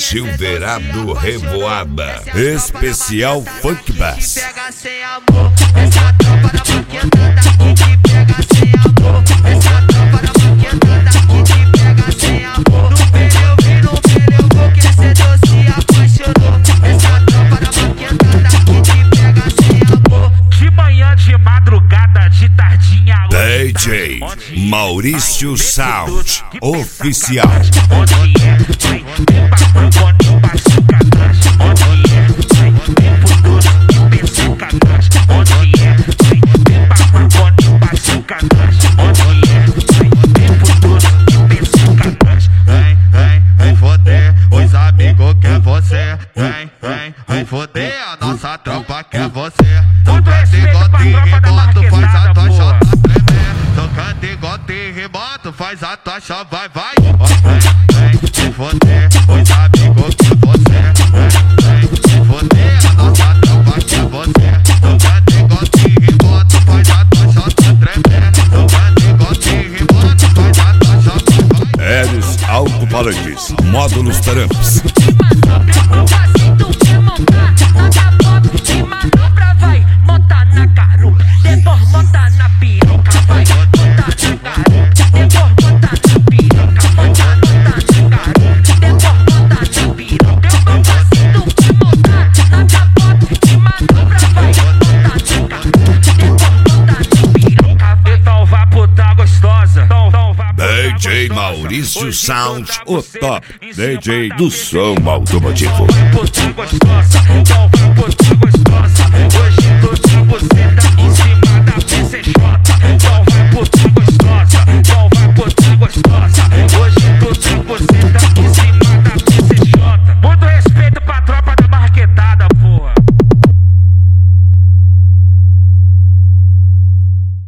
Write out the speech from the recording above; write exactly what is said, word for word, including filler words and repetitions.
Silverado Revoada, especial Funk Bass. Pega sem amor, essa tropa da paquetada aqui te pega sem amor. Essa tropa da paquetada aqui te pega sem amor. No pneu vi, no pneu vou que cê doce apaixonou. Essa tropa da paquetada aqui te pega sem amor. De manhã, de madrugada, de tardinha. D J Maurício Sound Oficial. Onde é? Vai, vem pra Bruno, pachuca atrás. Onde é? Vai, vem pro doce e pensuca atrás. Onde é? Vai, vem pra Bruno, pachuca atrás. Onde é? Vai, vem pro doce e pensuca atrás. Vem, vem, vem foder, os amigos quer você. Vem, vem, vem foder, a nossa tropa quer você. Tocando igual terremoto, faz a tua chota tremer. Tocando igual terremoto, faz a tua chota, vai, vai. Vem, vem, vem foder, os amigos quer você. Vem, vem, vem foder, a nossa tropa quer você. Tocando igual terremoto, faz a tua chota tremer. Tocando igual terremoto, faz a tua chota, vai. Eros Alto-Falantes, Módulos Tramps. D J Maurício Sound, o top D J do som automotivo. Gostosa, então vai botar gostosa. Hoje tô de você.